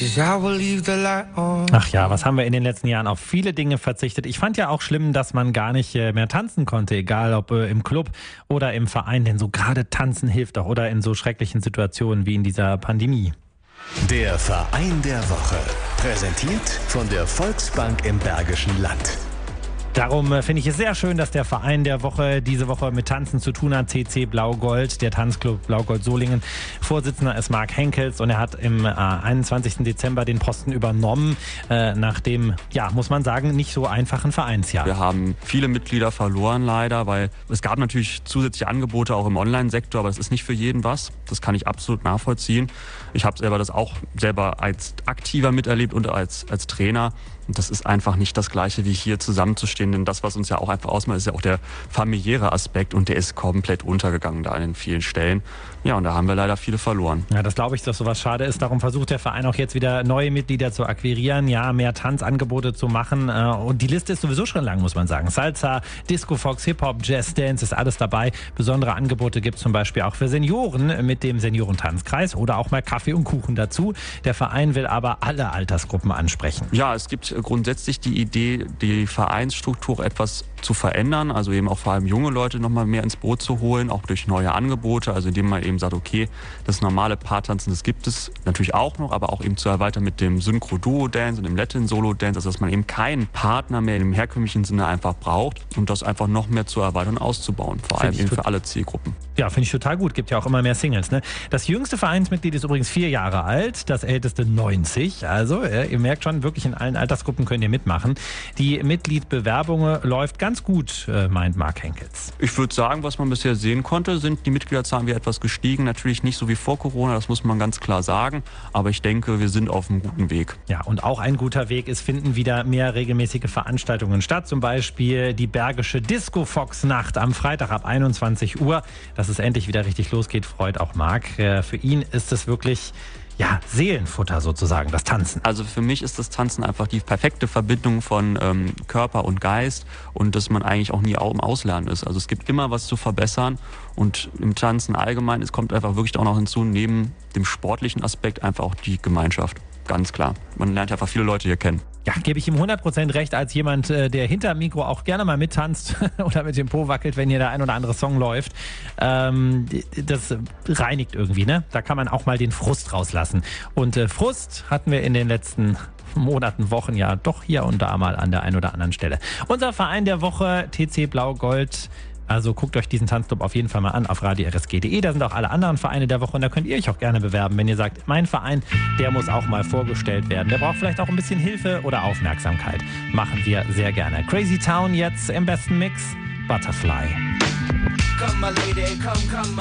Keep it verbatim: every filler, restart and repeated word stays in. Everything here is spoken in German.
Ach ja, was haben wir in den letzten Jahren auf viele Dinge verzichtet. Ich fand ja auch schlimm, dass man gar nicht mehr tanzen konnte, egal ob im Club oder im Verein, denn so gerade tanzen hilft auch oder in so schrecklichen Situationen wie in dieser Pandemie. Der Verein der Woche, präsentiert von der Volksbank im Bergischen Land. Darum finde ich es sehr schön, dass der Verein der Woche diese Woche mit Tanzen zu tun hat. T C Blau-Gold, der Tanzclub Blau-Gold Solingen. Vorsitzender ist Marc Henkels und er hat im äh, einundzwanzigsten Dezember den Posten übernommen, äh, nach dem, ja, muss man sagen, nicht so einfachen Vereinsjahr. Wir haben viele Mitglieder verloren leider, weil es gab natürlich zusätzliche Angebote auch im Online-Sektor, aber das ist nicht für jeden was. Das kann ich absolut nachvollziehen. Ich habe selber das auch selber als Aktiver miterlebt und als, als Trainer. Und das ist einfach nicht das Gleiche, wie hier zusammenzustehen. Denn das, was uns ja auch einfach ausmacht, ist ja auch der familiäre Aspekt. Und der ist komplett untergegangen da in vielen Stellen. Ja, und da haben wir leider viele verloren. Ja, das glaube ich, dass sowas schade ist. Darum versucht der Verein auch jetzt wieder neue Mitglieder zu akquirieren, ja, mehr Tanzangebote zu machen. Und die Liste ist sowieso schon lang, muss man sagen. Salsa, Disco Fox, Hip-Hop, Jazz, Dance ist alles dabei. Besondere Angebote gibt es zum Beispiel auch für Senioren mit dem Seniorentanzkreis oder auch mal Kaffee und Kuchen dazu. Der Verein will aber alle Altersgruppen ansprechen. Ja, es gibt grundsätzlich die Idee, die Vereinsstruktur etwas zu verändern, also eben auch vor allem junge Leute noch mal mehr ins Boot zu holen, auch durch neue Angebote, also indem man eben sagt, okay, das normale Paartanzen, das gibt es natürlich auch noch, aber auch eben zu erweitern mit dem Synchro-Duo-Dance und dem Latin-Solo-Dance, also dass man eben keinen Partner mehr im herkömmlichen Sinne einfach braucht und das einfach noch mehr zu erweitern und auszubauen, vor allem eben für alle Zielgruppen. Ja, finde ich total gut, gibt ja auch immer mehr Singles, ne? Das jüngste Vereinsmitglied ist übrigens vier Jahre alt, das älteste neunzig, also ja, ihr merkt schon, wirklich in allen Altersgruppen könnt ihr mitmachen. Die Mitgliedbewerbung läuft ganz gut, meint Marc Henkels. Ich würde sagen, was man bisher sehen konnte, sind die Mitgliederzahlen wieder etwas gestiegen. Natürlich nicht so wie vor Corona, das muss man ganz klar sagen. Aber ich denke, wir sind auf einem guten Weg. Ja, und auch ein guter Weg ist, finden wieder mehr regelmäßige Veranstaltungen statt. Zum Beispiel die Bergische Disco Fox Nacht am Freitag ab einundzwanzig Uhr. Dass es endlich wieder richtig losgeht, freut auch Marc. Für ihn ist es wirklich... ja, Seelenfutter sozusagen, das Tanzen. Also für mich ist das Tanzen einfach die perfekte Verbindung von ähm, Körper und Geist und dass man eigentlich auch nie im Auslernen ist. Also es gibt immer was zu verbessern und im Tanzen allgemein, es kommt einfach wirklich auch noch hinzu, neben dem sportlichen Aspekt einfach auch die Gemeinschaft. Ganz klar. Man lernt einfach viele Leute hier kennen. Ja, gebe ich ihm hundert Prozent recht, als jemand, der hinter dem Mikro auch gerne mal mittanzt oder mit dem Po wackelt, wenn hier der ein oder andere Song läuft. Ähm, das reinigt irgendwie, ne? Da kann man auch mal den Frust rauslassen. Und äh, Frust hatten wir in den letzten Monaten, Wochen ja doch hier und da mal an der einen oder anderen Stelle. Unser Verein der Woche, T C Blau-Gold. Also guckt euch diesen Tanzclub auf jeden Fall mal an auf radio r s g punkt d e. Da sind auch alle anderen Vereine der Woche und da könnt ihr euch auch gerne bewerben, wenn ihr sagt, mein Verein, der muss auch mal vorgestellt werden. Der braucht vielleicht auch ein bisschen Hilfe oder Aufmerksamkeit. Machen wir sehr gerne. Crazy Town jetzt im besten Mix, Butterfly. Come, my lady, come, come,